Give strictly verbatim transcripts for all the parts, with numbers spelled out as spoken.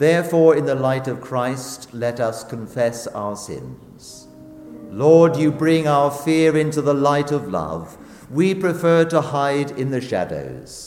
Therefore, in the light of Christ, let us confess our sins. Lord, you bring our fear into the light of love. We prefer to hide in the shadows.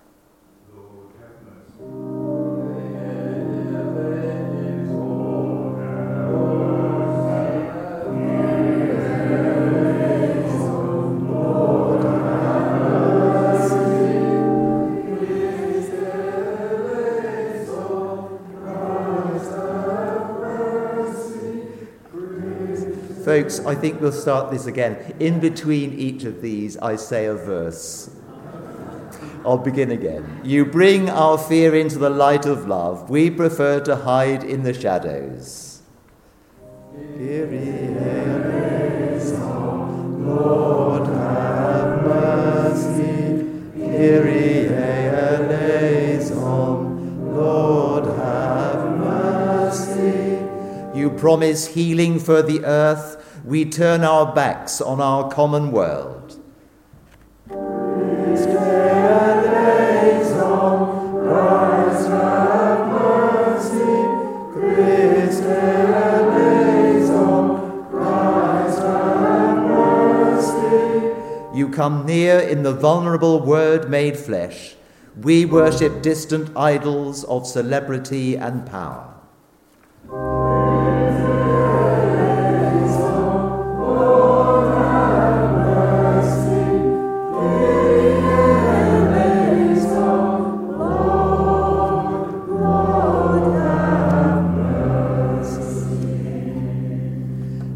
Folks, I think we'll start this again. In between each of these, I say a verse. I'll begin again. You bring our fear into the light of love. We prefer to hide in the shadows. Kyrie eleison, Lord have mercy. Kyrie eleison, Lord have mercy. You promise healing for the earth. We turn our backs on our common world. Christ eleison, Christ have mercy. Christ eleison, Christ have mercy. You come near in the vulnerable Word made flesh. We worship distant idols of celebrity and power.